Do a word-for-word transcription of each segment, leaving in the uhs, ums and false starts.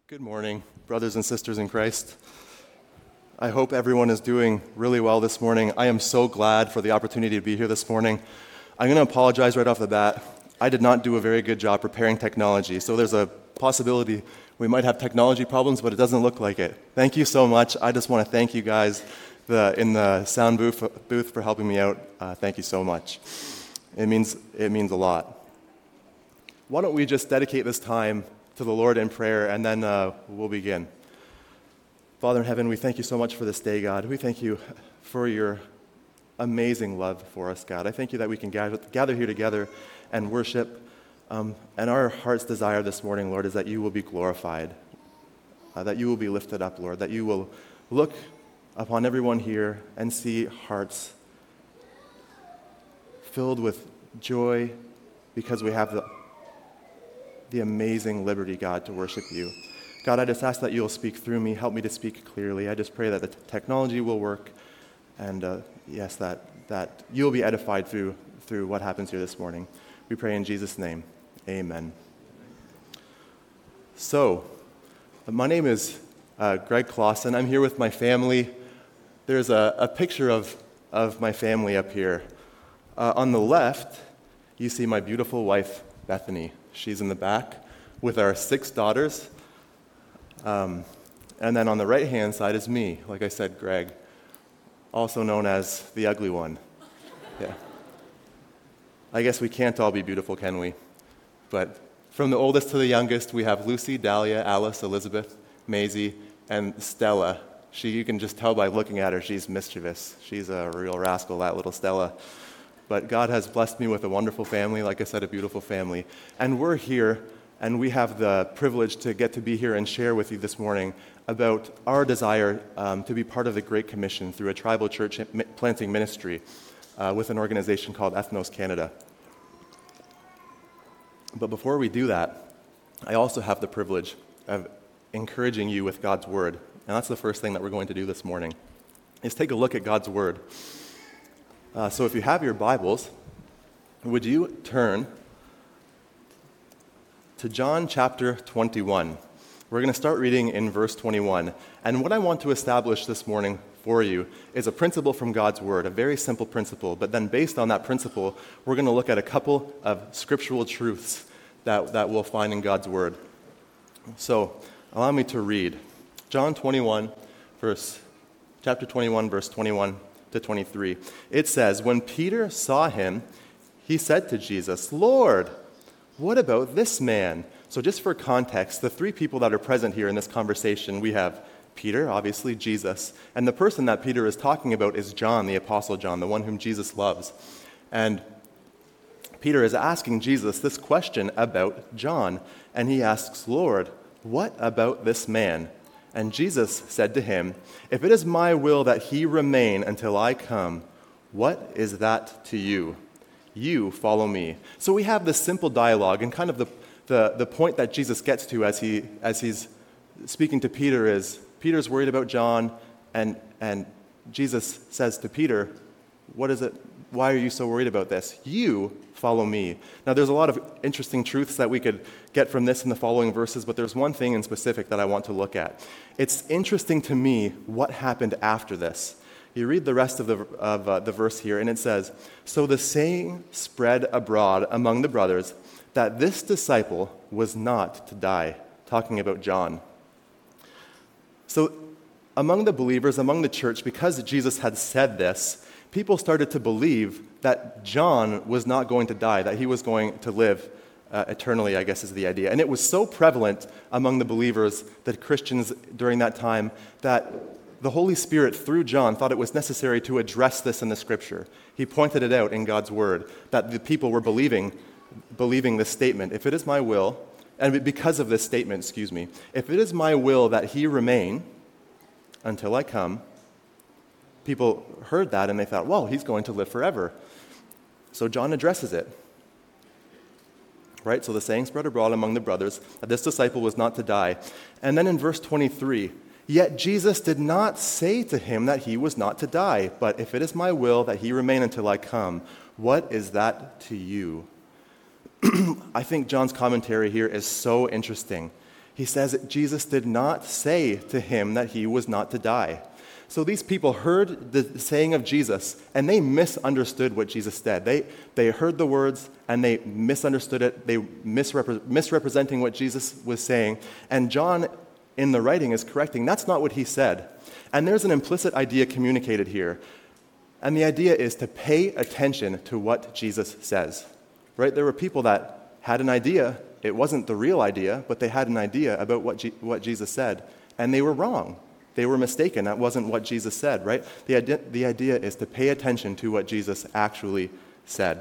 Good morning, brothers and sisters in Christ. I hope everyone is doing really well this morning. I am so glad for the opportunity to be here this morning. I'm going to apologize right off the bat. I did not do a very good job preparing technology, so there's a possibility we might have technology problems, but it doesn't look like it. Thank you so much. I just want to thank you guys the, in the sound booth, booth for helping me out. Uh, thank you so much. It means, it means a lot. Why don't we just dedicate this time to the Lord in prayer, and then uh, we'll begin. Father in heaven, we thank you so much for this day, God. We thank you for your amazing love for us, God. I thank you that we can gather, gather here together and worship. Um, and our heart's desire this morning, Lord, is that you will be glorified, uh, that you will be lifted up, Lord, that you will look upon everyone here and see hearts filled with joy because we have the the amazing liberty, God, to worship you. God, I just ask that you'll speak through me, help me to speak clearly. I just pray that the t- technology will work, and uh, yes, that that you'll be edified through through what happens here this morning. We pray in Jesus' name, amen. So, my name is uh, Greg Clausen. I'm here with my family. There's a, a picture of, of my family up here. Uh, on the left, you see my beautiful wife, Bethany. She's in the back with our six daughters. Um, and then on the right-hand side is me, like I said, Greg, also known as the ugly one. Yeah. I guess we can't all be beautiful, can we? But from the oldest to the youngest, we have Lucy, Dahlia, Alice, Elizabeth, Maisie, and Stella. She, you can just tell by looking at her, she's mischievous. She's a real rascal, that little Stella. But God has blessed me with a wonderful family, like I said, a beautiful family. And we're here, and we have the privilege to get to be here and share with you this morning about our desire um, to be part of the Great Commission through a tribal church planting ministry uh, with an organization called Ethnos Canada. But before we do that, I also have the privilege of encouraging you with God's Word. And that's the first thing that we're going to do this morning, is take a look at God's Word. Uh, so if you have your Bibles, would you turn to John chapter twenty-one. We're going to start reading in verse twenty-one. And what I want to establish this morning for you is a principle from God's Word, a very simple principle. But then based on that principle, we're going to look at a couple of scriptural truths that, that we'll find in God's Word. So allow me to read John twenty-one, verse, chapter twenty-one, verse twenty-one to twenty-three. It says, "When Peter saw him, he said to Jesus, 'Lord, what about this man?'" So just for context, the three people that are present here in this conversation, we have Peter, obviously Jesus, and the person that Peter is talking about is John, the Apostle John, the one whom Jesus loves. And Peter is asking Jesus this question about John, and he asks, "Lord, what about this man?" And Jesus said to him, "If it is my will that he remain until I come, what is that to you? You follow me." So we have this simple dialogue, and kind of the, the, the point that Jesus gets to as he as he's speaking to Peter is, Peter's worried about John, and and Jesus says to Peter, "What is it? Why are you so worried about this? You follow me." Now, there's a lot of interesting truths that we could get from this in the following verses, but there's one thing in specific that I want to look at. It's interesting to me what happened after this. You read the rest of the of uh, the verse here, and it says, "So the saying spread abroad among the brothers that this disciple was not to die," talking about John. So among the believers, among the church, because Jesus had said this, people started to believe that John was not going to die, that he was going to live uh, eternally, I guess is the idea. And it was so prevalent among the believers, the Christians during that time, that the Holy Spirit, through John, thought it was necessary to address this in the Scripture. He pointed it out in God's Word, that the people were believing, believing this statement, "If it is my will," and because of this statement, excuse me, "if it is my will that he remain until I come," people heard that and they thought, well, he's going to live forever. So John addresses it. Right? So the saying spread abroad among the brothers that this disciple was not to die. And then in verse twenty-three, "Yet Jesus did not say to him that he was not to die, but if it is my will that he remain until I come, what is that to you?" I think John's commentary here is so interesting. He says that Jesus did not say to him that he was not to die. So these people heard the saying of Jesus, and they misunderstood what Jesus said. They, they heard the words, and they misunderstood it. They misrepre- misrepresenting what Jesus was saying. And John, in the writing, is correcting. That's not what he said. And there's an implicit idea communicated here. And the idea is to pay attention to what Jesus says. Right? There were people that had an idea. It wasn't the real idea, but they had an idea about what, G- what Jesus said. And they were wrong. They were mistaken. That wasn't what Jesus said, right? The idea, the idea is to pay attention to what Jesus actually said.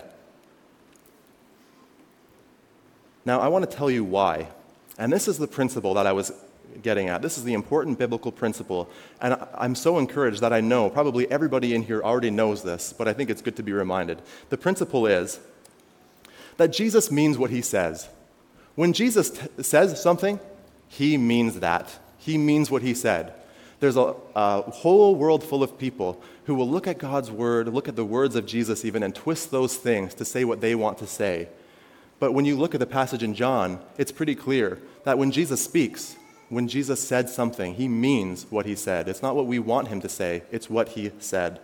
Now, I want to tell you why. And this is the principle that I was getting at. This is the important biblical principle. And I'm so encouraged that I know, probably everybody in here already knows this, but I think it's good to be reminded. The principle is that Jesus means what he says. When Jesus t- says something, he means that. He means what he said. There's a, a whole world full of people who will look at God's word, look at the words of Jesus even, and twist those things to say what they want to say. But when you look at the passage in John, it's pretty clear that when Jesus speaks, when Jesus said something, he means what he said. It's not what we want him to say, it's what he said.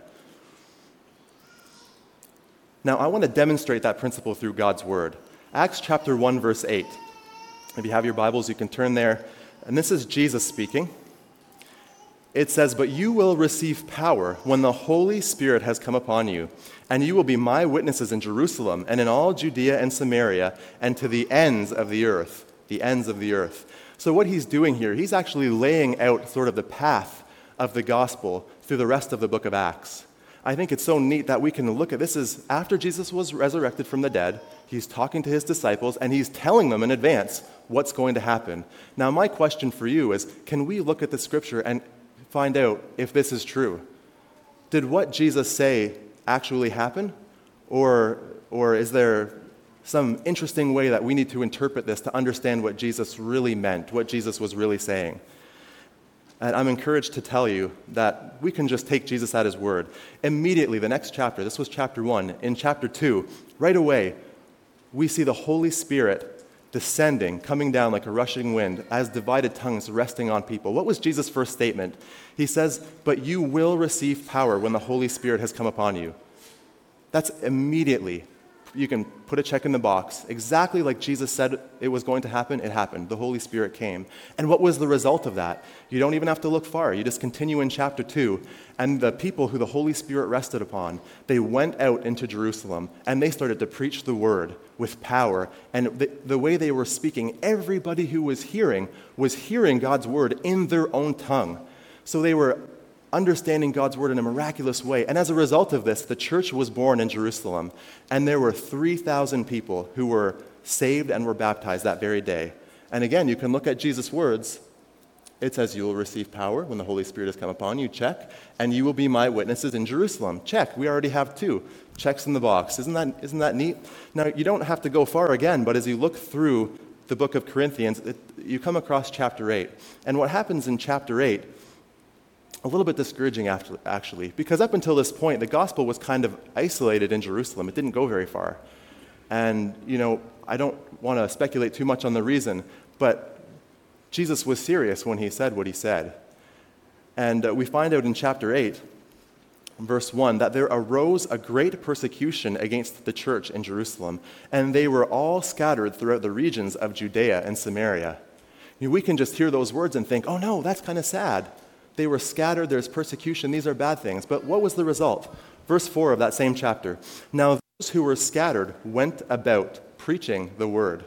Now, I want to demonstrate that principle through God's word. Acts chapter one, verse eight. If you have your Bibles, you can turn there. And this is Jesus speaking. It says, "But you will receive power when the Holy Spirit has come upon you, and you will be my witnesses in Jerusalem and in all Judea and Samaria and to the ends of the earth." The ends of the earth. So what he's doing here, he's actually laying out sort of the path of the gospel through the rest of the book of Acts. I think it's so neat that we can look at this is after Jesus was resurrected from the dead, he's talking to his disciples, and he's telling them in advance what's going to happen. Now, my question for you is, can we look at the scripture and find out if this is true? Did what Jesus say actually happen? Or, or is there some interesting way that we need to interpret this to understand what Jesus really meant, what Jesus was really saying? And I'm encouraged to tell you that we can just take Jesus at his word. Immediately, the next chapter, this was chapter one. In chapter two, right away, we see the Holy Spirit descending, coming down like a rushing wind, as divided tongues resting on people. What was Jesus' first statement? He says, "But you will receive power when the Holy Spirit has come upon you." That's immediately. You can put a check in the box. Exactly like Jesus said it was going to happen, it happened. The Holy Spirit came. And what was the result of that? You don't even have to look far. You just continue in chapter two. And the people who the Holy Spirit rested upon, they went out into Jerusalem, and they started to preach the word with power. And the, the way they were speaking, everybody who was hearing was hearing God's word in their own tongue. So they were understanding God's word in a miraculous way. And as a result of this, the church was born in Jerusalem. And there were three thousand people who were saved and were baptized that very day. And again, you can look at Jesus' words. It says, "You will receive power when the Holy Spirit has come upon you," check. "And you will be my witnesses in Jerusalem," check. We already have two checks in the box. Isn't that, isn't that neat? Now, you don't have to go far again, but as you look through the book of Corinthians, it, you come across chapter eight. And what happens in chapter eight, a little bit discouraging after, actually, because up until this point, the gospel was kind of isolated in Jerusalem. It didn't go very far. And, you know, I don't want to speculate too much on the reason, but Jesus was serious when he said what he said. And uh, we find out in chapter eight, verse one, that there arose a great persecution against the church in Jerusalem, and they were all scattered throughout the regions of Judea and Samaria. You know, we can just hear those words and think, oh no, that's kind of sad. They were scattered, there's persecution, these are bad things. But what was the result? Verse four of that same chapter. "Now those who were scattered went about preaching the word."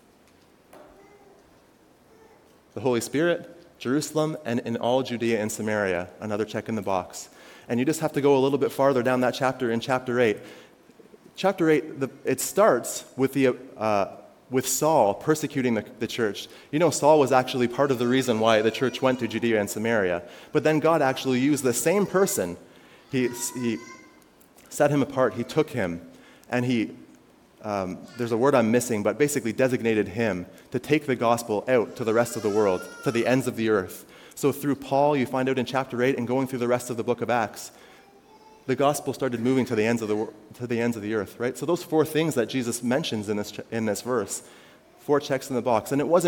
The Holy Spirit, Jerusalem, and in all Judea and Samaria. Another check in the box. And you just have to go a little bit farther down that chapter in chapter eight. Chapter eight, the, it starts with the... Uh, with Saul persecuting the, the church. You know, Saul was actually part of the reason why the church went to Judea and Samaria. But then God actually used the same person. He, he set him apart. He took him, and he, um, there's a word I'm missing, but basically designated him to take the gospel out to the rest of the world, to the ends of the earth. So through Paul, you find out in chapter eight, and going through the rest of the book of Acts, the gospel started moving to the ends of the to the ends of the earth, right? So those four things that Jesus mentions in this in this verse, four checks in the box, and it wasn't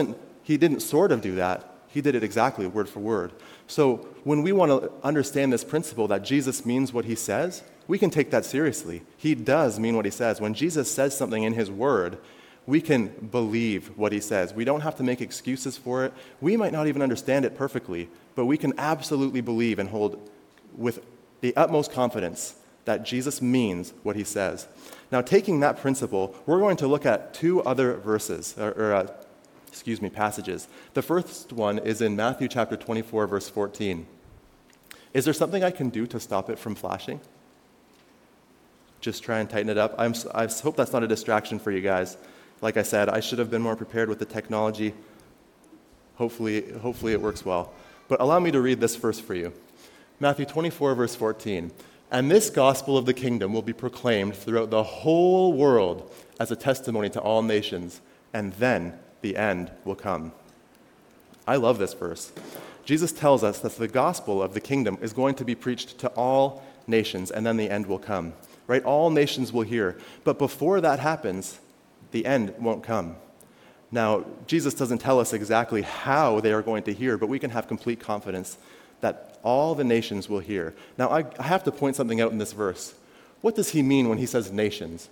he didn't sort of do that. He did it exactly word for word. So when we want to understand this principle that Jesus means what he says, we can take that seriously. He does mean what he says. When Jesus says something in his word, we can believe what he says. We don't have to make excuses for it. We might not even understand it perfectly, but we can absolutely believe and hold with the utmost confidence that Jesus means what he says. Now, taking that principle, we're going to look at two other verses, or, or uh, excuse me, passages. The first one is in Matthew chapter twenty-four, verse fourteen. Is there something I can do to stop it from flashing? Just try and tighten it up. I'm, I hope that's not a distraction for you guys. Like I said, I should have been more prepared with the technology. Hopefully, hopefully it works well. But allow me to read this verse for you. Matthew twenty-four, verse fourteen. And this gospel of the kingdom will be proclaimed throughout the whole world as a testimony to all nations, and then the end will come. I love this verse. Jesus tells us that the gospel of the kingdom is going to be preached to all nations, and then the end will come. Right? All nations will hear. But before that happens, the end won't come. Now, Jesus doesn't tell us exactly how they are going to hear, but we can have complete confidence that all the nations will hear. Now, I, I have to point something out in this verse. What does he mean when he says nations?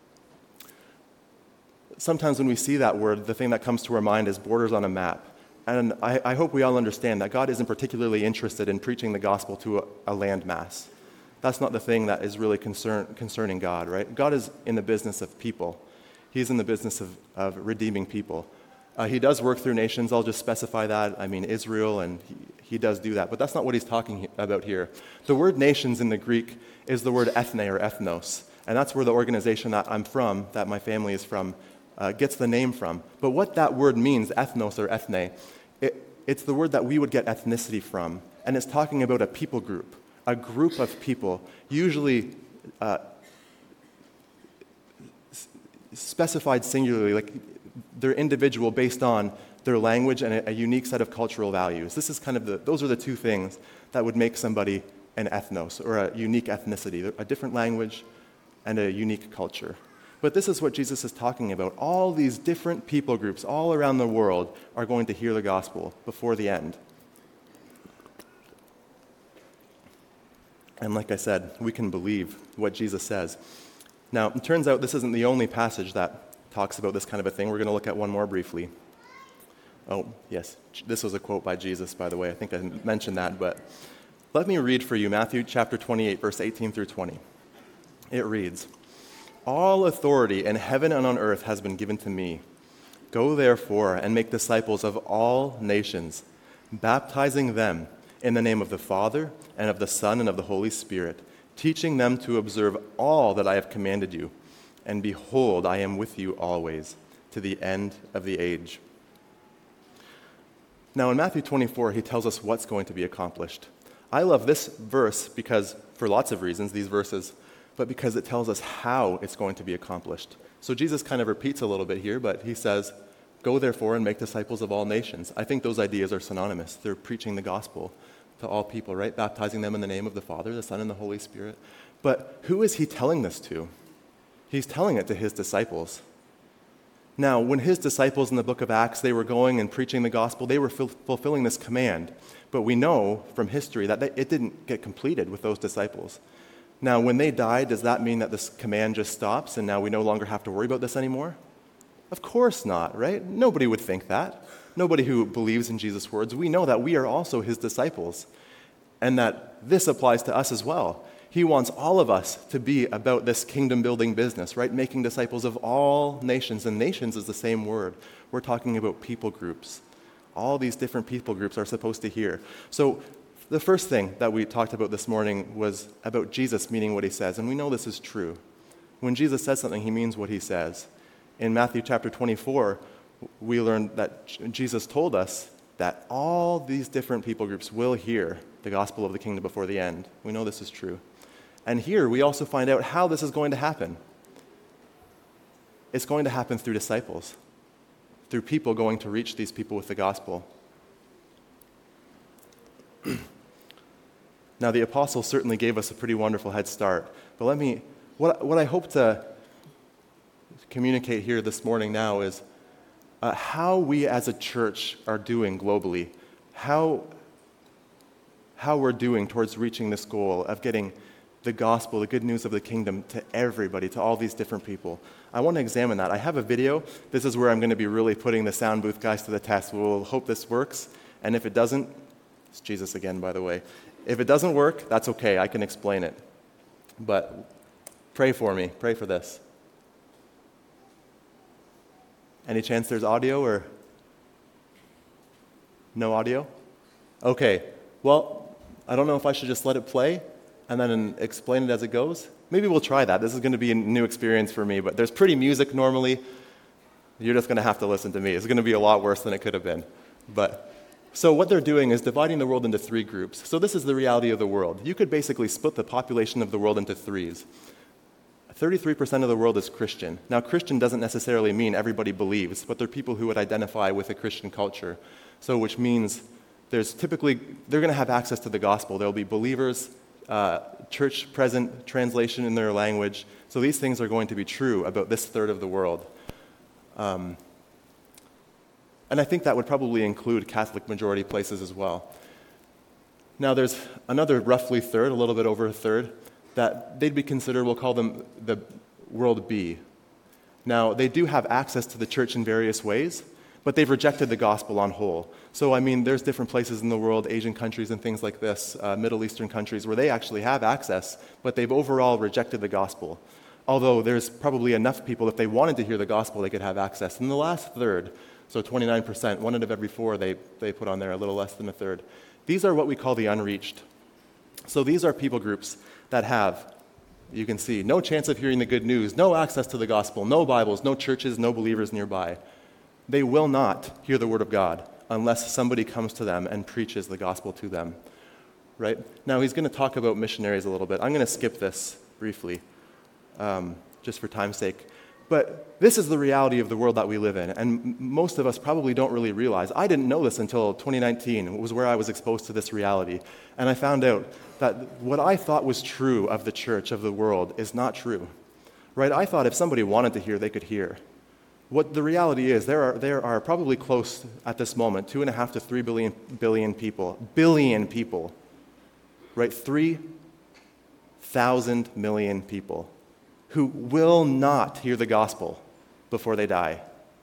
Sometimes when we see that word, the thing that comes to our mind is borders on a map. And I, I hope we all understand that God isn't particularly interested in preaching the gospel to a, a landmass. That's not the thing that is really concern, concerning God, right? God is in the business of people. He's in the business of, of redeeming people. Uh, he does work through nations. I'll just specify that. I mean, Israel, and he, he does do that. But that's not what he's talking he, about here. The word nations in the Greek is the word ethne or ethnos. And that's where the organization that I'm from, that my family is from, uh, gets the name from. But what that word means, ethnos or ethne, it, it's the word that we would get ethnicity from. And it's talking about a people group, a group of people, usually uh, s- specified singularly, like they're individual based on their language and a, a unique set of cultural values. This is kind of the, those are the two things that would make somebody an ethnos, or a unique ethnicity, a different language and a unique culture. But this is what Jesus is talking about. All these different people groups all around the world are going to hear the gospel before the end. And like I said, we can believe what Jesus says. Now, it turns out this isn't the only passage that talks about this kind of a thing. We're going to look at one more briefly. Oh, yes, this was a quote by Jesus, by the way. I think I mentioned that, but let me read for you Matthew chapter twenty-eight, verse eighteen through twenty. It reads, "All authority in heaven and on earth has been given to me. Go therefore and make disciples of all nations, baptizing them in the name of the Father and of the Son and of the Holy Spirit, teaching them to observe all that I have commanded you. And behold, I am with you always, to the end of the age." Now in Matthew twenty-four, he tells us what's going to be accomplished. I love this verse because, for lots of reasons, these verses, but because it tells us how it's going to be accomplished. So Jesus kind of repeats a little bit here, but he says, "Go therefore and make disciples of all nations." I think those ideas are synonymous. They're preaching the gospel to all people, right? Baptizing them in the name of the Father, the Son, and the Holy Spirit. But who is he telling this to? He's telling it to his disciples. Now, when his disciples in the book of Acts, they were going and preaching the gospel, they were ful- fulfilling this command. But we know from history that they, it didn't get completed with those disciples. Now, when they died, does that mean that this command just stops and now we no longer have to worry about this anymore? Of course not, right? Nobody would think that. Nobody who believes in Jesus' words. We know that we are also his disciples and that this applies to us as well. He wants all of us to be about this kingdom-building business, right? Making disciples of all nations. And nations is the same word. We're talking about people groups. All these different people groups are supposed to hear. So the first thing that we talked about this morning was about Jesus meaning what he says. And we know this is true. When Jesus says something, he means what he says. In Matthew chapter twenty-four, we learned that Jesus told us that all these different people groups will hear the gospel of the kingdom before the end. We know this is true. And here we also find out how this is going to happen. It's going to happen through disciples, through people going to reach these people with the gospel. Now, the apostles certainly gave us a pretty wonderful head start. But let me, what, what I hope to communicate here this morning now is uh, how we as a church are doing globally, how, how we're doing towards reaching this goal of getting the gospel, the good news of the kingdom to everybody, to all these different people. I want to examine that. I have a video. This is where I'm going to be really putting the sound booth guys to the test. We'll hope this works, and if it doesn't, it's Jesus again, by the way. If it doesn't work, that's okay. I can explain it. But pray for me. Pray for this. Any chance there's audio or no audio? Okay. Well, I don't know if I should just let it play and then explain it as it goes. Maybe we'll try that. This is going to be a new experience for me, but there's pretty music normally. You're just going to have to listen to me. It's going to be a lot worse than it could have been. But so what they're doing is dividing the world into three groups. So this is the reality of the world. You could basically split the population of the world into threes. thirty-three percent of the world is Christian. Now, Christian doesn't necessarily mean everybody believes, but they're people who would identify with a Christian culture. So which means there's typically, they're going to have access to the gospel. There'll be believers, uh, church present, translation in their language. So these things are going to be true about this third of the world. Um, and I think that would probably include Catholic majority places as well. Now there's another roughly third, a little bit over a third, that they'd be considered, we'll call them the world B. Now, they do have access to the church in various ways, but they've rejected the gospel on whole. So, I mean, there's different places in the world, Asian countries and things like this, uh, Middle Eastern countries, where they actually have access, but they've overall rejected the gospel. Although there's probably enough people, if they wanted to hear the gospel, they could have access. And the last third, so twenty-nine percent, one out of every four they, they put on there, a little less than a third. These are what we call the unreached. So these are people groups that have, you can see, no chance of hearing the good news, no access to the gospel, no Bibles, no churches, no believers nearby. They will not hear the word of God unless somebody comes to them and preaches the gospel to them. Right? Now, he's going to talk about missionaries a little bit. I'm going to skip this briefly, um, just for time's sake. But this is the reality of the world that we live in, and most of us probably don't really realize. I didn't know this until twenty nineteen. It was where I was exposed to this reality. And I found out that what I thought was true of the church, of the world, is not true. Right? I thought if somebody wanted to hear, they could hear. What the reality is, there are there are probably close at this moment, two and a half to three billion billion people, billion people, right? Three thousand million people who will not hear the gospel before they die.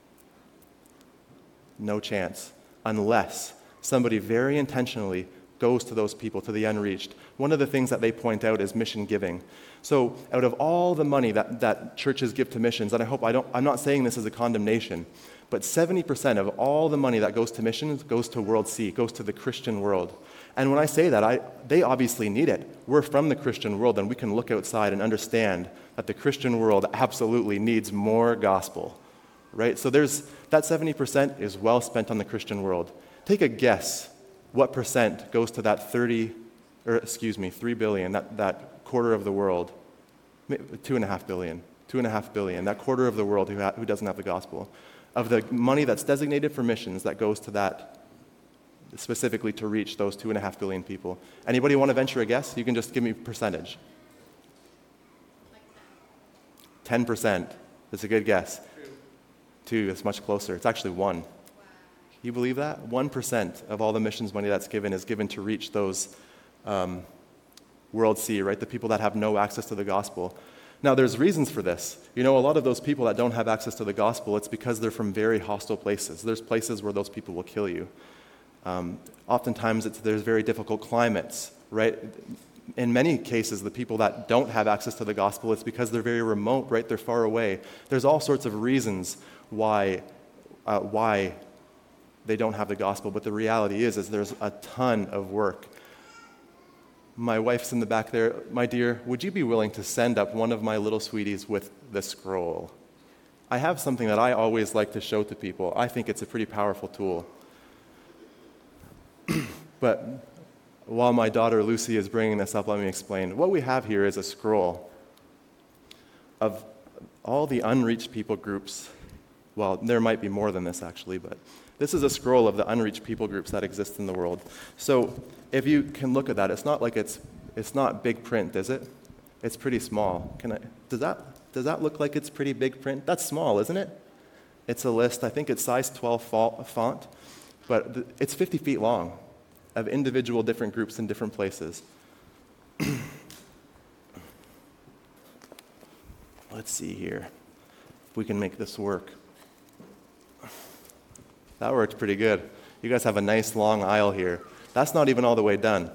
No chance, unless somebody very intentionally goes to those people, to the unreached. One of the things that they point out is mission giving. So out of all the money that, that churches give to missions, and I hope I don't, I'm not saying this as a condemnation, but seventy percent of all the money that goes to missions goes to World C, goes to the Christian world. And when I say that, I, they obviously need it. We're from the Christian world, and we can look outside and understand that the Christian world absolutely needs more gospel, right? So there's that seventy percent is well spent on the Christian world. Take a guess what percent goes to that thirty, or excuse me, three billion, that, that quarter of the world, two and a half billion, two and a half billion, that quarter of the world who, ha- who doesn't have the gospel. Of the money that's designated for missions that goes to that, specifically to reach those two and a half billion people. Anybody want to venture a guess? You can just give me a percentage. ten percent. That's a good guess. Two. Two is much closer. It's actually one. Wow. You believe that? one percent of all the missions money that's given is given to reach those um, World C, right? The people that have no access to the gospel. Now, there's reasons for this. You know, a lot of those people that don't have access to the gospel, it's because they're from very hostile places. There's places where those people will kill you. Um, oftentimes, it's, there's very difficult climates, right? In many cases, the people that don't have access to the gospel, it's because they're very remote, right? They're far away. There's all sorts of reasons why uh, why they don't have the gospel, but the reality is, is there's a ton of work. My wife's in the back there. My dear, would you be willing to send up one of my little sweeties with the scroll? I have something that I always like to show to people. I think it's a pretty powerful tool. But while my daughter Lucy is bringing this up, let me explain. What we have here is a scroll of all the unreached people groups. Well, there might be more than this actually, but this is a scroll of the unreached people groups that exist in the world. So if you can look at that, it's not like it's it's not big print, is it? It's pretty small. Can I? Does that does that look like it's pretty big print? That's small, isn't it? It's a list, I think it's size twelve font, but it's fifty feet long of individual different groups in different places. Let's see here if we can make this work. That worked pretty good. You guys have a nice long aisle here. That's not even all the way done.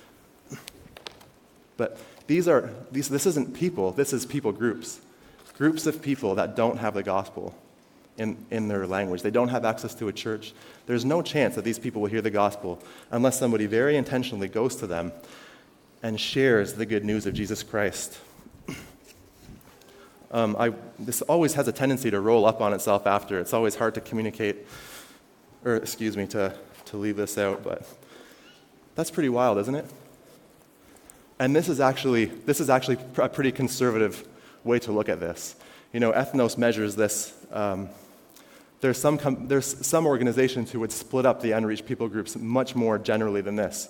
But these are these. This isn't people. This is people groups. Groups of people that don't have the gospel in, in their language. They don't have access to a church. There's no chance that these people will hear the gospel unless somebody very intentionally goes to them and shares the good news of Jesus Christ. Um, I, this always has a tendency to roll up on itself after. It's always hard to communicate, or excuse me, to, to leave this out, but that's pretty wild, isn't it? And this is actually this is actually a pretty conservative way to look at this. You know, Ethnos measures this. Um, there's some com- there's some organizations who would split up the unreached people groups much more generally than this.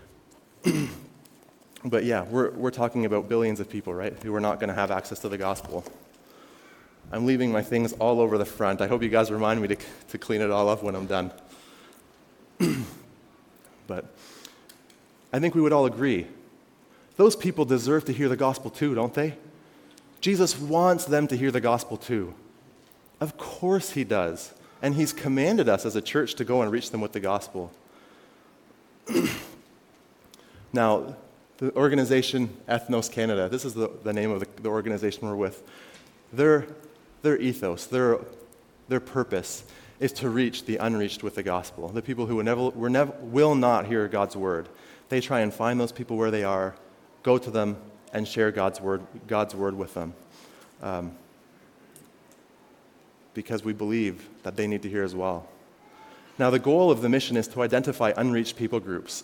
But yeah, we're we're talking about billions of people, right, who are not going to have access to the gospel. I'm leaving my things all over the front. I hope you guys remind me to to clean it all up when I'm done. But I think we would all agree, those people deserve to hear the gospel too, don't they? Jesus wants them to hear the gospel too. Of course he does. And he's commanded us as a church to go and reach them with the gospel. Now, the organization Ethnos Canada, this is the, the name of the, the organization we're with. Their, their ethos, their, their purpose is to reach the unreached with the gospel, the people who will never, will never, will not hear God's word. They try and find those people where they are, go to them, and share God's word, God's word with them. Um, because we believe that they need to hear as well. Now, the goal of the mission is to identify unreached people groups,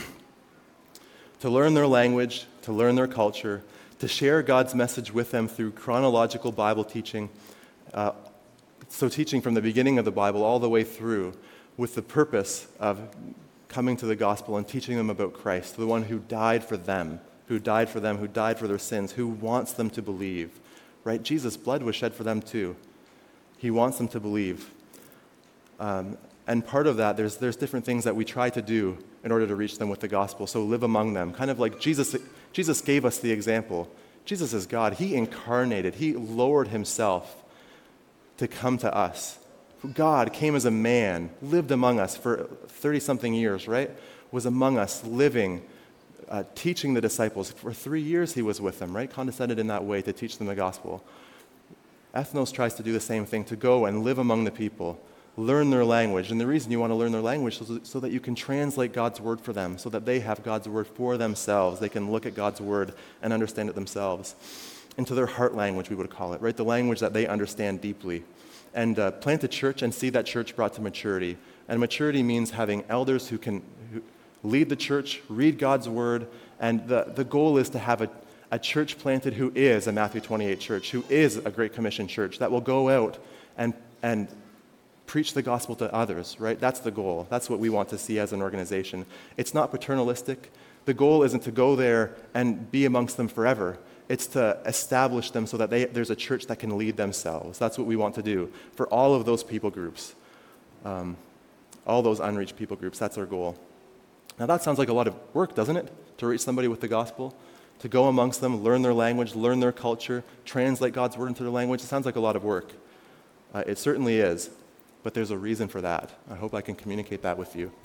to learn their language, to learn their culture, to share God's message with them through chronological Bible teaching, uh, so teaching from the beginning of the Bible all the way through, with the purpose of coming to the gospel and teaching them about Christ, the one who died for them, who died for them, who died for their sins, who wants them to believe. Right? Jesus' blood was shed for them too. He wants them to believe. Um, and part of that, there's there's different things that we try to do in order to reach them with the gospel. So live among them. Kind of like Jesus, Jesus gave us the example. Jesus is God. He incarnated. He lowered himself to come to us. God came as a man, lived among us for thirty-something years, right? Was among us, living, uh, teaching the disciples. For three years he was with them, right? Condescended in that way to teach them the gospel. Ethnos tries to do the same thing, to go and live among the people, learn their language. And the reason you want to learn their language is so that you can translate God's word for them, so that they have God's word for themselves. They can look at God's word and understand it themselves. Into their heart language, we would call it, right? The language that they understand deeply. And uh, plant a church and see that church brought to maturity. And maturity means having elders who can who lead the church, read God's word, and the, the goal is to have a, a church planted who is a Matthew twenty-eight church, who is a Great Commission church, that will go out and and preach the gospel to others, right? That's the goal. That's what we want to see as an organization. It's not paternalistic. The goal isn't to go there and be amongst them forever. It's to establish them so that they, there's a church that can lead themselves. That's what we want to do for all of those people groups, um, all those unreached people groups. That's our goal. Now that sounds like a lot of work, doesn't it? To reach somebody with the gospel, to go amongst them, learn their language, learn their culture, translate God's word into their language. It sounds like a lot of work. Uh, it certainly is, but there's a reason for that. I hope I can communicate that with you.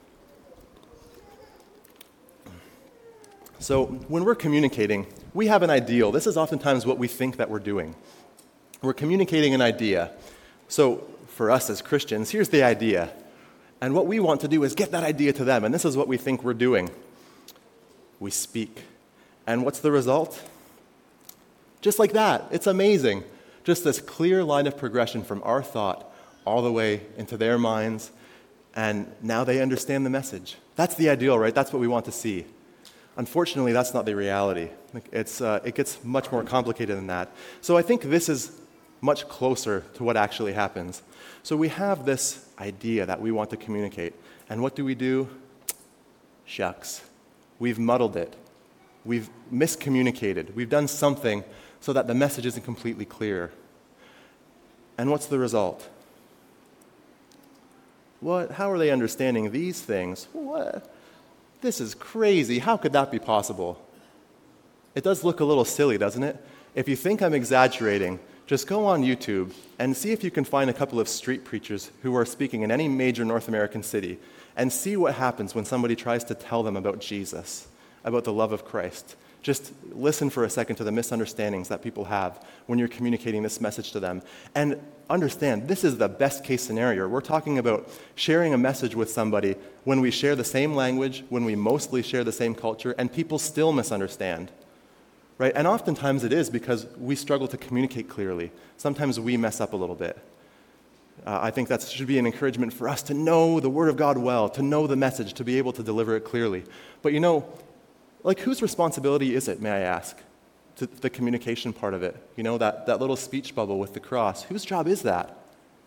So when we're communicating, we have an ideal. This is oftentimes what we think that we're doing. We're communicating an idea. So for us as Christians, here's the idea. And what we want to do is get that idea to them. And this is what we think we're doing. We speak. And what's the result? Just like that. It's amazing. Just this clear line of progression from our thought all the way into their minds. And now they understand the message. That's the ideal, right? That's what we want to see. Unfortunately, that's not the reality. It's, uh, it gets much more complicated than that. So I think this is much closer to what actually happens. So we have this idea that we want to communicate. And what do we do? Shucks. We've muddled it. We've miscommunicated. We've done something so that the message isn't completely clear. And what's the result? What? How are they understanding these things? What? This is crazy. How could that be possible? It does look a little silly, doesn't it? If you think I'm exaggerating, just go on YouTube and see if you can find a couple of street preachers who are speaking in any major North American city and see what happens when somebody tries to tell them about Jesus, about the love of Christ. Just listen for a second to the misunderstandings that people have when you're communicating this message to them. And understand, this is the best case scenario. We're talking about sharing a message with somebody when we share the same language, when we mostly share the same culture, and people still misunderstand. Right? And oftentimes it is because we struggle to communicate clearly. Sometimes we mess up a little bit. Uh, I think that should be an encouragement for us to know the Word of God well, to know the message, to be able to deliver it clearly. But you know, like whose responsibility is it, may I ask, to the communication part of it? You know, that, that little speech bubble with the cross. Whose job is that?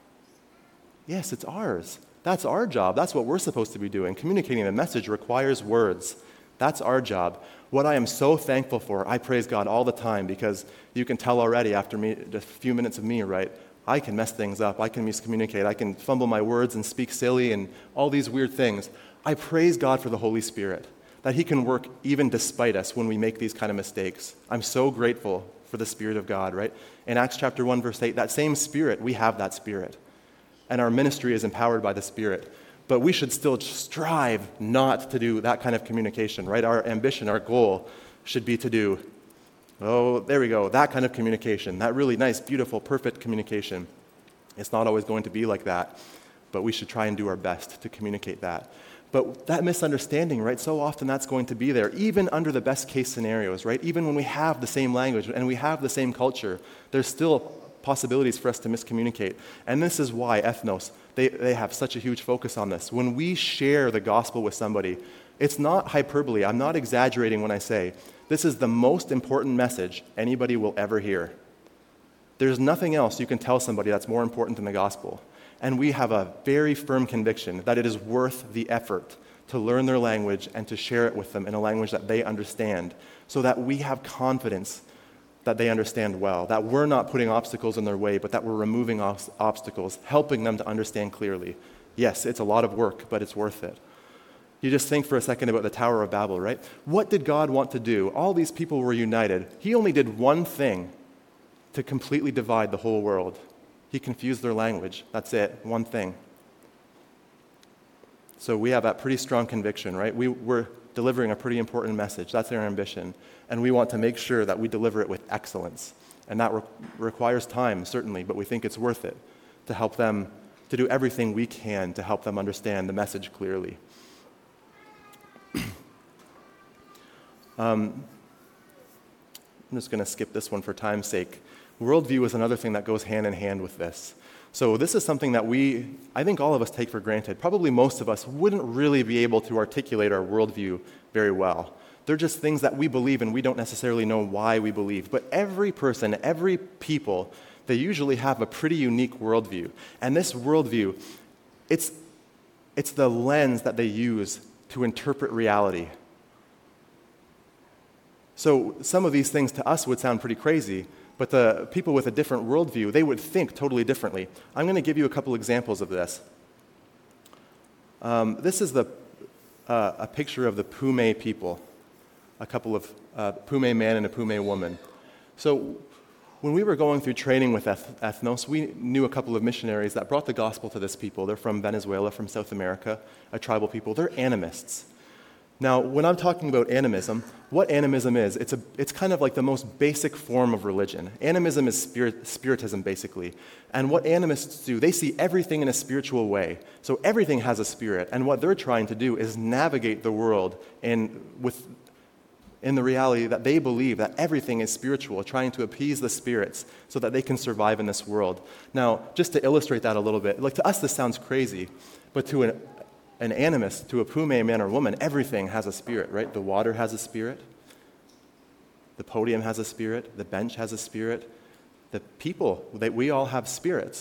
Yes, it's ours. That's our job. That's what we're supposed to be doing. Communicating the message requires words. That's our job. What I am so thankful for, I praise God all the time because you can tell already after me, just a few minutes of me, right? I can mess things up. I can miscommunicate. I can fumble my words and speak silly and all these weird things. I praise God for the Holy Spirit, that He can work even despite us when we make these kind of mistakes. I'm so grateful for the Spirit of God, right? In Acts chapter one, verse eight, that same Spirit, we have that Spirit. And our ministry is empowered by the Spirit. But we should still strive not to do that kind of communication, right? Our ambition, our goal should be to do, oh, there we go, that kind of communication, that really nice, beautiful, perfect communication. It's not always going to be like that, but we should try and do our best to communicate that. But that misunderstanding, right, so often that's going to be there, even under the best case scenarios, right? Even when we have the same language and we have the same culture, there's still possibilities for us to miscommunicate. And this is why ethnos, they, they have such a huge focus on this. When we share the gospel with somebody, it's not hyperbole. I'm not exaggerating when I say this is the most important message anybody will ever hear. There's nothing else you can tell somebody that's more important than the gospel. And we have a very firm conviction that it is worth the effort to learn their language and to share it with them in a language that they understand so that we have confidence that they understand well, that we're not putting obstacles in their way, but that we're removing os- obstacles, helping them to understand clearly. Yes, it's a lot of work, but it's worth it. You just think for a second about the Tower of Babel, right? What did God want to do? All these people were united. He only did one thing to completely divide the whole world. He confused their language. That's it, one thing. So we have that pretty strong conviction, right? We, we're delivering a pretty important message. That's our ambition. And we want to make sure that we deliver it with excellence. And that re- requires time, certainly, but we think it's worth it to help them, to do everything we can to help them understand the message clearly. um, I'm just going to skip this one for time's sake. Worldview is another thing that goes hand in hand with this. So this is something that we, I think all of us take for granted. Probably most of us wouldn't really be able to articulate our worldview very well. They're just things that we believe and we don't necessarily know why we believe. But every person, every people, they usually have a pretty unique worldview. And this worldview, it's, it's the lens that they use to interpret reality. So some of these things to us would sound pretty crazy, but the people with a different worldview, they would think totally differently. I'm going to give you a couple examples of this. Um, this is the, uh, a picture of the Pume people, a couple of uh, Pume man and a Pume woman. So when we were going through training with eth- ethnos, we knew a couple of missionaries that brought the gospel to this people. They're from Venezuela, from South America, a tribal people. They're animists. Now, when I'm talking about animism, what animism is, it's, a, it's kind of like the most basic form of religion. Animism is spirit, spiritism, basically. And what animists do, they see everything in a spiritual way. So everything has a spirit. And what they're trying to do is navigate the world in, with, in the reality that they believe that everything is spiritual, trying to appease the spirits so that they can survive in this world. Now, just to illustrate that a little bit, like to us this sounds crazy, but to an An animist, to a Pume man or woman, everything has a spirit, right? The water has a spirit. The podium has a spirit. The bench has a spirit. The people, they, we all have spirits.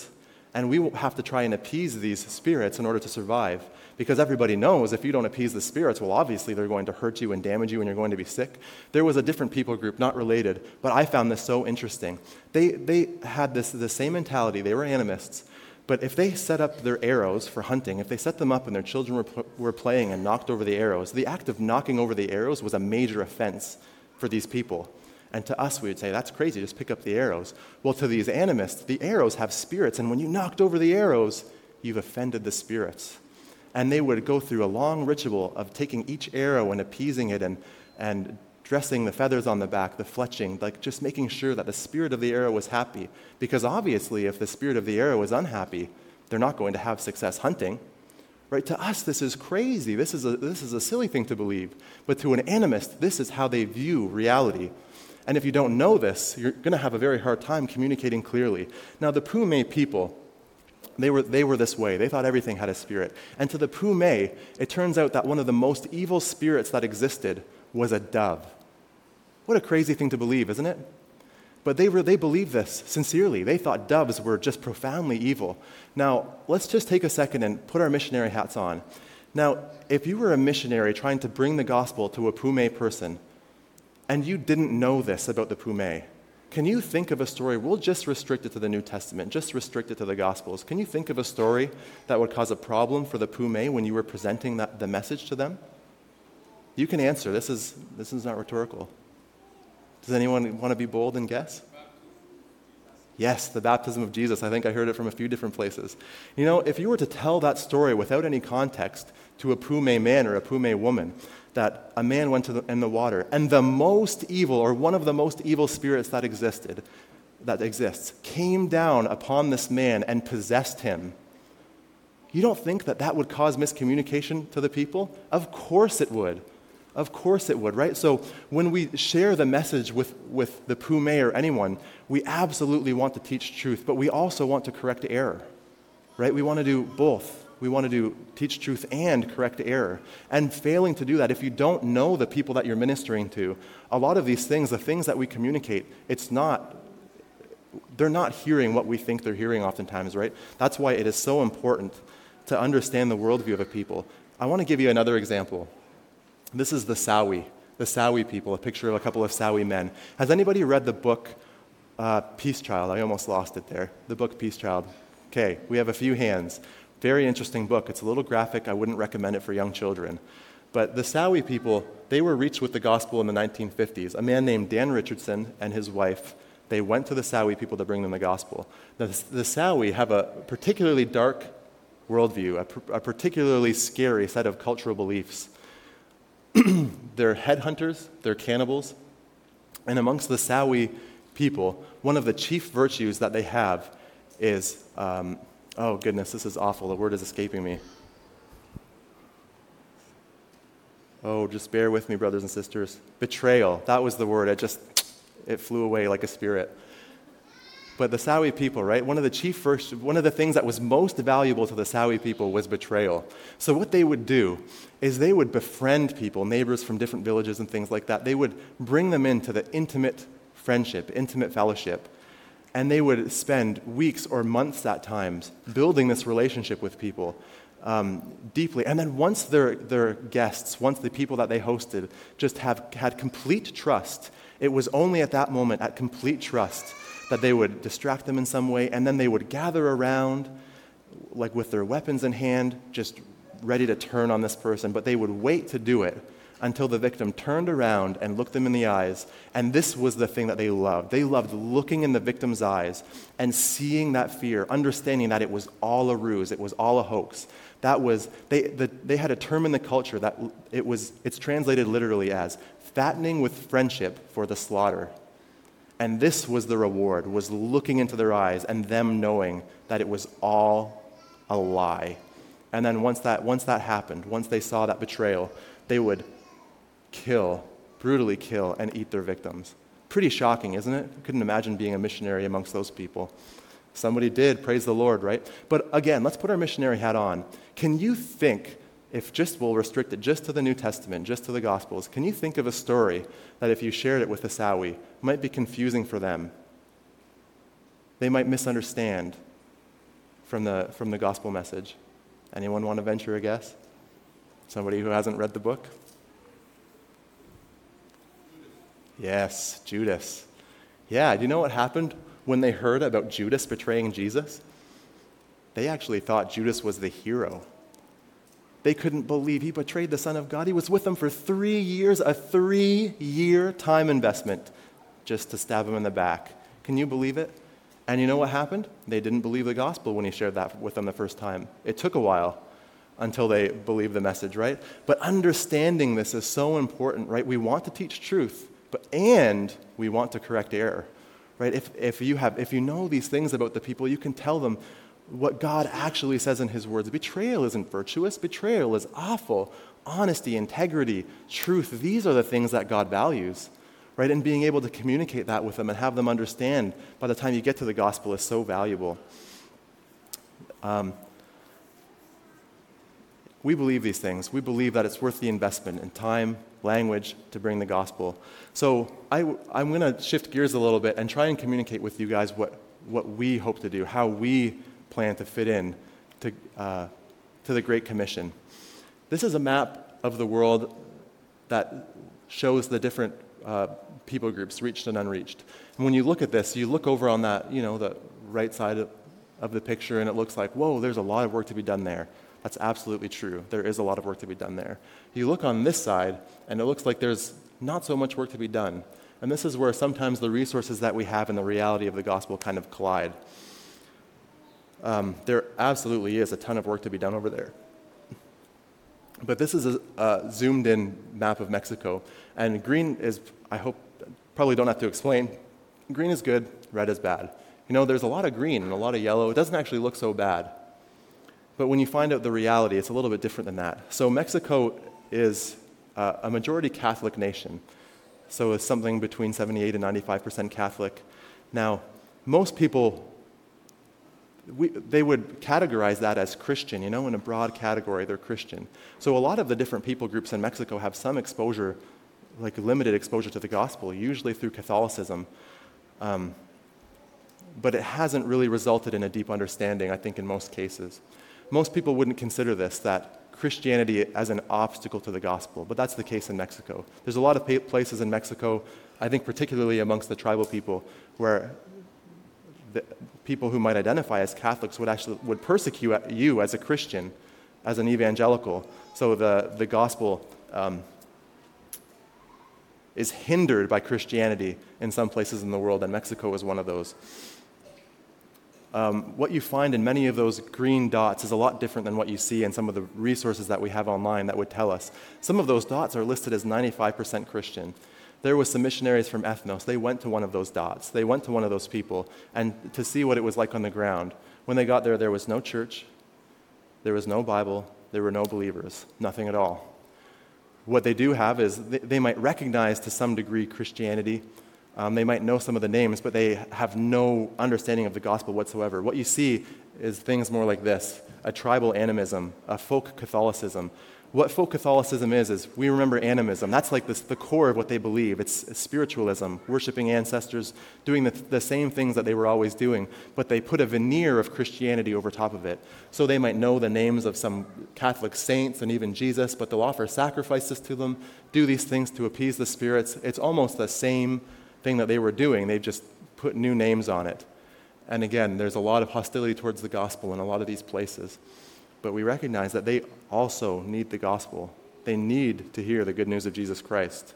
And we have to try and appease these spirits in order to survive. Because everybody knows if you don't appease the spirits, well, obviously they're going to hurt you and damage you and you're going to be sick. There was a different people group, not related, but I found this so interesting. They they had this the same mentality. They were animists. But if they set up their arrows for hunting, if they set them up and their children were, were playing and knocked over the arrows, the act of knocking over the arrows was a major offense for these people. And to us, we would say, that's crazy, just pick up the arrows. Well, to these animists, the arrows have spirits, and when you knocked over the arrows, you've offended the spirits. And they would go through a long ritual of taking each arrow and appeasing it and, and dressing the feathers on the back, the fletching, like just making sure that the spirit of the arrow was happy. Because obviously, if the spirit of the arrow is unhappy, they're not going to have success hunting. Right? To us, this is crazy. This is a, this is a silly thing to believe. But to an animist, this is how they view reality. And if you don't know this, you're going to have a very hard time communicating clearly. Now, the Pume people, they were, they were this way. They thought everything had a spirit. And to the Pume, it turns out that one of the most evil spirits that existed was a dove. What a crazy thing to believe, isn't it? But they were, they believed this sincerely. They thought doves were just profoundly evil. Now, let's just take a second and put our missionary hats on. Now, if you were a missionary trying to bring the gospel to a Pume person, and you didn't know this about the Pume, can you think of a story? We'll just restrict it to the New Testament, just restrict it to the Gospels. Can you think of a story that would cause a problem for the Pume when you were presenting that, the message to them? You can answer. This is, this is not rhetorical. Does anyone want to be bold and guess? Yes, the baptism of Jesus. I think I heard it from a few different places. You know, if you were to tell that story without any context to a Pume man or a Pume woman, that a man went to the, in the water, and the most evil, or one of the most evil spirits that existed, that exists, came down upon this man and possessed him. You don't think that that would cause miscommunication to the people? Of course it would. Of course it would, right? So when we share the message with, with the Pume or anyone, we absolutely want to teach truth, but we also want to correct error, right? We want to do both. We want to do teach truth and correct error. And failing to do that, if you don't know the people that you're ministering to, a lot of these things, the things that we communicate, it's not, they're not hearing what we think they're hearing oftentimes, right? That's why it is so important to understand the worldview of a people. I want to give you another example. This is the Sawi, the Sawi people, a picture of a couple of Sawi men. Has anybody read the book uh, Peace Child? I almost lost it there. The book Peace Child. Okay, we have a few hands. Very interesting book. It's a little graphic. I wouldn't recommend it for young children. But the Sawi people, they were reached with the gospel in the nineteen fifties. A man named Dan Richardson and his wife, they went to the Sawi people to bring them the gospel. The, the Sawi have a particularly dark worldview, a, a particularly scary set of cultural beliefs. They're headhunters, they're cannibals, and amongst the Sawi people, one of the chief virtues that they have is... Um, Oh, goodness, this is awful. The word is escaping me. Oh, just bear with me, brothers and sisters. Betrayal. That was the word. It just, it flew away like a spirit. But the Sawi people, right? One of the chief first, one of the things that was most valuable to the Sawi people was betrayal. So what they would do is they would befriend people, neighbors from different villages and things like that. They would bring them into the intimate friendship, intimate fellowship. And they would spend weeks or months at times building this relationship with people um, deeply. And then once their, their guests, once the people that they hosted just have had complete trust, it was only at that moment, at complete trust, that they would distract them in some way, and then they would gather around, like with their weapons in hand, just ready to turn on this person. But they would wait to do it until the victim turned around and looked them in the eyes. And this was the thing that they loved. They loved looking in the victim's eyes and seeing that fear, understanding that it was all a ruse, it was all a hoax. That was, they, the, they had a term in the culture that it was, it's translated literally as fattening with friendship for the slaughter. And this was the reward, was looking into their eyes and them knowing that it was all a lie. And then once that, once that happened, once they saw that betrayal, they would kill, brutally kill, and eat their victims. Pretty shocking, isn't it? I couldn't imagine being a missionary amongst those people. Somebody did, praise the Lord, right? But again, let's put our missionary hat on. Can you think, if just we'll restrict it just to the New Testament, just to the Gospels, can you think of a story that if you shared it with the Sawi, might be confusing for them? They might misunderstand. from the, from the gospel message? Anyone want to venture a guess? Somebody who hasn't read the book? Yes, Judas. Yeah, do you know what happened when they heard about Judas betraying Jesus? They actually thought Judas was the hero. They couldn't believe he betrayed the Son of God. He was with them for three years, a three-year time investment just to stab him in the back. Can you believe it? And you know what happened? They didn't believe the gospel when he shared that with them the first time. It took a while until they believed the message, right? But understanding this is so important, right? We want to teach truth, but and we want to correct error, right? If if you have if you know these things about the people, you can tell them what God actually says in his words. Betrayal isn't virtuous. Betrayal is awful. Honesty, integrity, truth, these are the things that God values, right? And being able to communicate that with them and have them understand by the time you get to the gospel is so valuable. Um, we believe these things. We believe that it's worth the investment in time, language to bring the gospel. So I, I'm going to shift gears a little bit and try and communicate with you guys what, what we hope to do, how we plan to fit in to, uh, to the Great Commission. This is a map of the world that shows the different uh, people groups, reached and unreached. And when you look at this, you look over on that, you know, the right side of, of the picture, and it looks like, whoa, there's a lot of work to be done there. That's absolutely true. There is a lot of work to be done there. You look on this side, and it looks like there's not so much work to be done. And this is where sometimes the resources that we have and the reality of the gospel kind of collide. Um, there absolutely is a ton of work to be done over there. But this is a, a zoomed-in map of Mexico. And green is, I hope, probably don't have to explain. Green is good, red is bad. You know, there's a lot of green and a lot of yellow. It doesn't actually look so bad. But when you find out the reality, it's a little bit different than that. So Mexico is uh, a majority Catholic nation. So it's something between seventy-eight and ninety-five percent Catholic. Now, most people, we, they would categorize that as Christian, you know, in a broad category, they're Christian. So a lot of the different people groups in Mexico have some exposure, like limited exposure to the gospel, usually through Catholicism. Um, but it hasn't really resulted in a deep understanding, I think, in most cases. Most people wouldn't consider this, that Christianity as an obstacle to the gospel, but that's the case in Mexico. There's a lot of places in Mexico, I think particularly amongst the tribal people, where the people who might identify as Catholics would actually would persecute you as a Christian, as an evangelical. So the, the gospel um, is hindered by Christianity in some places in the world, and Mexico is one of those. Um, what you find in many of those green dots is a lot different than what you see in some of the resources that we have online that would tell us. Some of those dots are listed as ninety-five percent Christian. There was some missionaries from Ethnos. They went to one of those dots. They went to one of those people and to see what it was like on the ground. When they got there, there was no church, there was no Bible, there were no believers, nothing at all. What they do have is they, they might recognize to some degree Christianity. Um, they might know some of the names, but they have no understanding of the gospel whatsoever. What you see is things more like this: a tribal animism, a folk Catholicism. What folk Catholicism is, is we remember animism. That's like this, the core of what they believe. It's, it's spiritualism, worshiping ancestors, doing the, the same things that they were always doing, but they put a veneer of Christianity over top of it. So they might know the names of some Catholic saints and even Jesus, but they'll offer sacrifices to them, do these things to appease the spirits. It's almost the same thing that they were doing. They've just put new names on it. And again, there's a lot of hostility towards the gospel in a lot of these places. But we recognize that they also need the gospel. They need to hear the good news of Jesus Christ.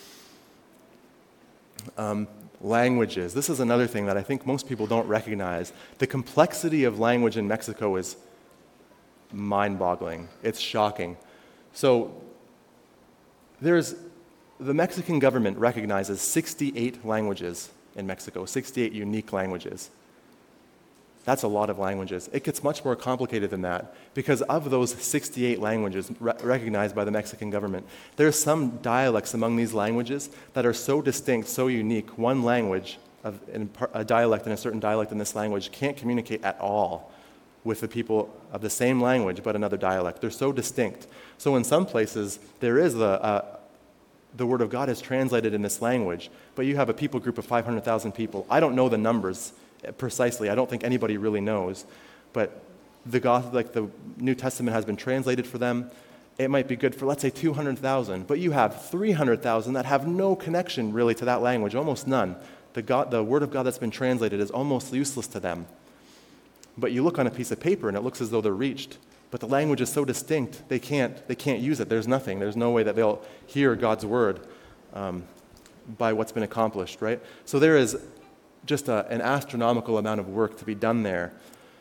Um, languages. This is another thing that I think most people don't recognize. The complexity of language in Mexico is mind-boggling. It's shocking. So there's the Mexican government recognizes sixty-eight languages in Mexico, sixty-eight unique languages. That's a lot of languages. It gets much more complicated than that, because of those sixty-eight languages re- recognized by the Mexican government, there's some dialects among these languages that are so distinct, so unique. One language, of, in a dialect in a certain dialect in this language, can't communicate at all with the people of the same language but another dialect. They're so distinct. So in some places, there is the uh, the Word of God is translated in this language, but you have a people group of five hundred thousand people. I don't know the numbers precisely. I don't think anybody really knows. but the gospel, like the New Testament has been translated for them. It might be good for, let's say, two hundred thousand, but you have three hundred thousand that have no connection really to that language, almost none. The, God, the Word of God that's been translated is almost useless to them. But you look on a piece of paper and it looks as though they're reached. But the language is so distinct, they can't, they can't use it. There's nothing. There's no way that they'll hear God's Word um, by what's been accomplished, right? So there is just a, an astronomical amount of work to be done there.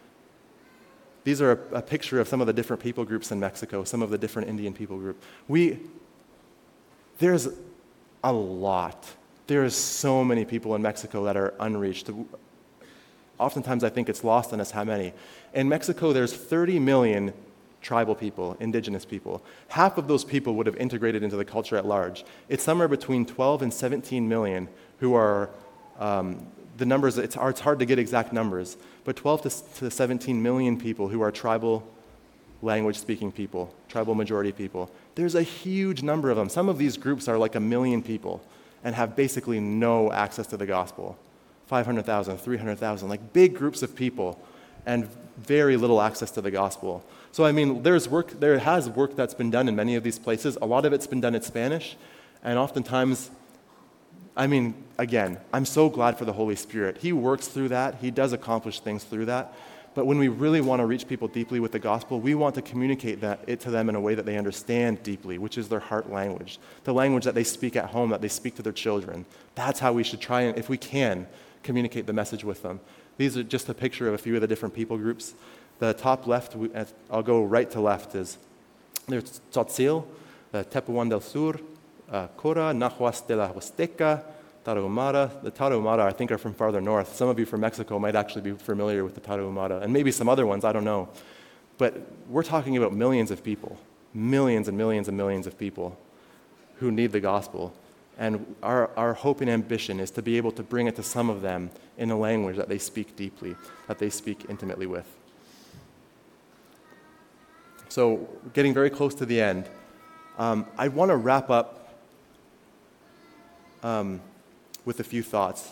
These are a, a picture of some of the different people groups in Mexico, some of the different Indian people group. We, there's a lot. There is so many people in Mexico that are unreached. Oftentimes I think it's lost on us how many. In Mexico, there's thirty million tribal people, indigenous people. Half of those people would have integrated into the culture at large. It's somewhere between twelve and seventeen million who are, um, the numbers, it's, it's hard to get exact numbers, but twelve to seventeen million people who are tribal language-speaking people, tribal majority people. There's a huge number of them. Some of these groups are like a million people and have basically no access to the gospel. five hundred thousand, three hundred thousand, like big groups of people and very little access to the gospel. So I mean, there's work, there has work that's been done in many of these places. A lot of it's been done in Spanish, and oftentimes, I mean, again, I'm so glad for the Holy Spirit. He works through that. He does accomplish things through that. But when we really want to reach people deeply with the gospel, we want to communicate that it to them in a way that they understand deeply, which is their heart language, the language that they speak at home, that they speak to their children. That's how we should try and, if we can, communicate the message with them. These are just a picture of a few of the different people groups. The top left, we, I'll go right to left, is there's Tzotzil, uh, Tepuan del Sur, uh, Cora, Nahuas de la Huasteca, Tarahumara. The Tarahumara, I think, are from farther north. Some of you from Mexico might actually be familiar with the Tarahumara, and maybe some other ones, I don't know. But we're talking about millions of people, millions and millions and millions of people who need the gospel. And our, our hope and ambition is to be able to bring it to some of them in a language that they speak deeply, that they speak intimately with. So, getting very close to the end, um, I want to wrap up um, with a few thoughts.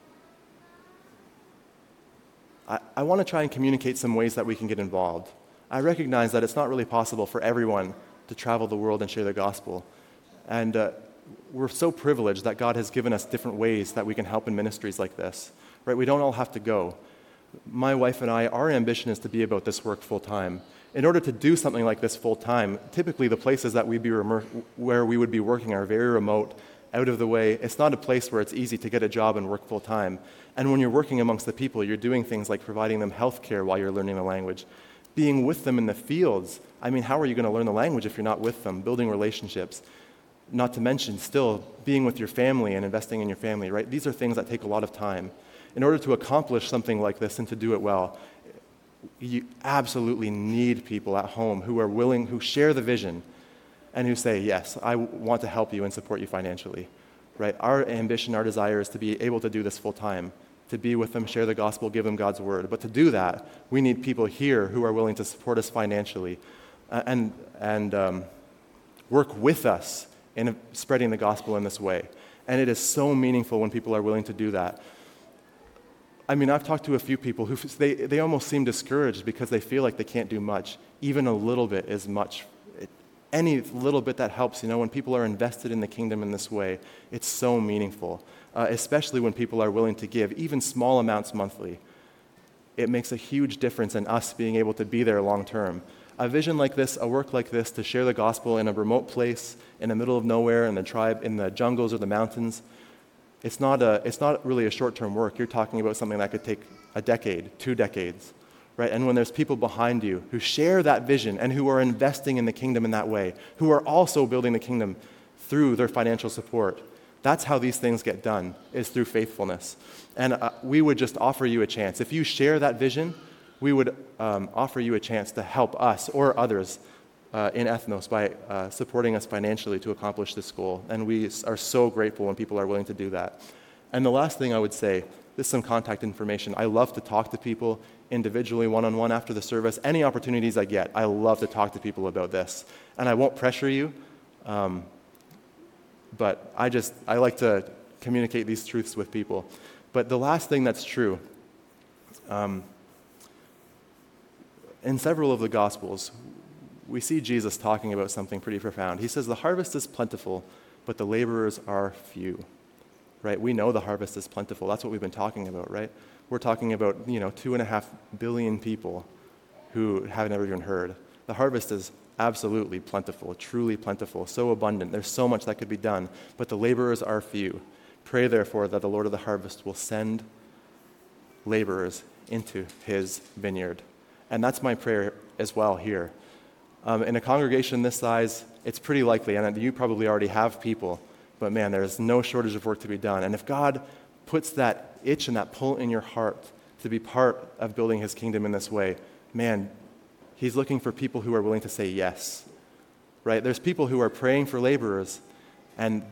I, I want to try and communicate some ways that we can get involved. I recognize that it's not really possible for everyone to travel the world and share the gospel. And uh, we're so privileged that God has given us different ways that we can help in ministries like this. Right? We don't all have to go. My wife and I, our ambition is to be about this work full time. In order to do something like this full time, typically the places that we'd be remer- where we would be working are very remote, out of the way. It's not a place where it's easy to get a job and work full time. And when you're working amongst the people, you're doing things like providing them health care while you're learning the language, being with them in the fields. I mean, how are you going to learn the language if you're not with them? Building relationships. Not to mention, still, being with your family and investing in your family, right? These are things that take a lot of time. In order to accomplish something like this and to do it well, you absolutely need people at home who are willing, who share the vision, and who say, yes, I want to help you and support you financially, right? Our ambition, our desire is to be able to do this full time, to be with them, share the gospel, give them God's word. But to do that, we need people here who are willing to support us financially uh, and, and um, work with us in spreading the gospel in this way. And it is so meaningful when people are willing to do that. I mean, I've talked to a few people who they, they almost seem discouraged because they feel like they can't do much. Even a little bit is much. It, any little bit that helps, you know, when people are invested in the kingdom in this way, it's so meaningful, uh, especially when people are willing to give, even small amounts monthly. It makes a huge difference in us being able to be there long term. A vision like this, a work like this, to share the gospel in a remote place, in the middle of nowhere, in the tribe, in the jungles or the mountains, it's not a, it's not really a short-term work. You're talking about something that could take a decade, two decades, right? And when there's people behind you who share that vision and who are investing in the kingdom in that way, who are also building the kingdom through their financial support, that's how these things get done, is through faithfulness. And uh, we would just offer you a chance. If you share that vision, we would um, offer you a chance to help us or others uh, in Ethnos by uh, supporting us financially to accomplish this goal. And we are so grateful when people are willing to do that. And the last thing I would say, this is some contact information. I love to talk to people individually, one-on-one after the service. Any opportunities I get, I love to talk to people about this. And I won't pressure you, um, but I just, I like to communicate these truths with people. But the last thing that's true, um, in several of the Gospels, we see Jesus talking about something pretty profound. He says, the harvest is plentiful, but the laborers are few. Right? We know the harvest is plentiful. That's what we've been talking about, right? We're talking about, you know, two and a half billion people who have never even heard. The harvest is absolutely plentiful, truly plentiful, so abundant. There's so much that could be done, but the laborers are few. Pray, therefore, that the Lord of the harvest will send laborers into his vineyard. And that's my prayer as well here. Um, in a congregation this size, it's pretty likely, and you probably already have people, but man, there's no shortage of work to be done. And if God puts that itch and that pull in your heart to be part of building his kingdom in this way, man, he's looking for people who are willing to say yes, right? There's people who are praying for laborers, and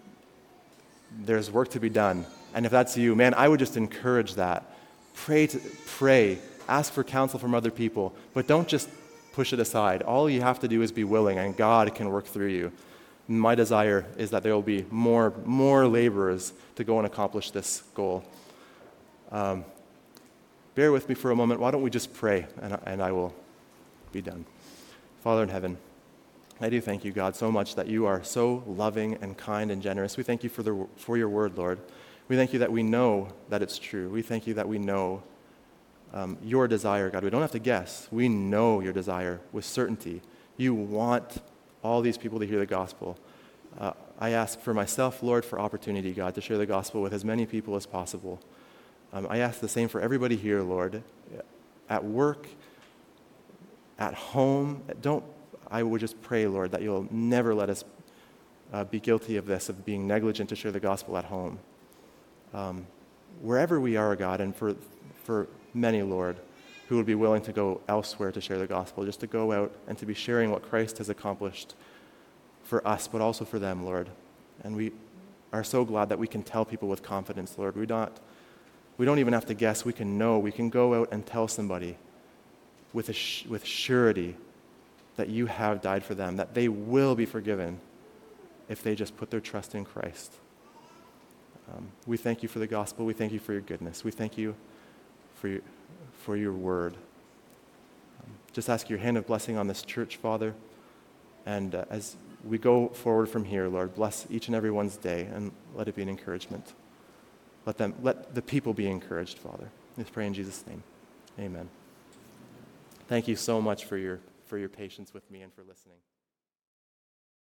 there's work to be done. And if that's you, man, I would just encourage that. Pray, to, pray, ask for counsel from other people, but don't just push it aside. All you have to do is be willing, and God can work through you. My desire is that there will be more, more laborers to go and accomplish this goal. Um, bear with me for a moment. Why don't we just pray, and, and I will be done. Father in heaven, I do thank you, God, so much that you are so loving and kind and generous. We thank you for the for your word, Lord. We thank you that we know that it's true. We thank you that we know um, your desire, God. We don't have to guess. We know your desire with certainty. You want all these people to hear the gospel. Uh, I ask for myself, Lord, for opportunity, God, to share the gospel with as many people as possible. Um, I ask the same for everybody here, Lord, at work, at home. Don't, I would just pray, Lord, that you'll never let us uh, be guilty of this, of being negligent to share the gospel at home. Um, wherever we are, God, and for for many, Lord, who would be willing to go elsewhere to share the gospel, just to go out and to be sharing what Christ has accomplished for us, but also for them, Lord. And we are so glad that we can tell people with confidence, Lord. We don't, we don't even have to guess. We can know. We can go out and tell somebody with a sh- with surety that you have died for them, that they will be forgiven if they just put their trust in Christ. Um, we thank you for the gospel. We thank you for your goodness. We thank you for your, for your word. Um, just ask your hand of blessing on this church, Father. And uh, as we go forward from here, Lord, bless each and everyone's day and let it be an encouragement. Let them, let the people be encouraged, Father. We pray in Jesus' name. Amen. Thank you so much for your, for your patience with me and for listening.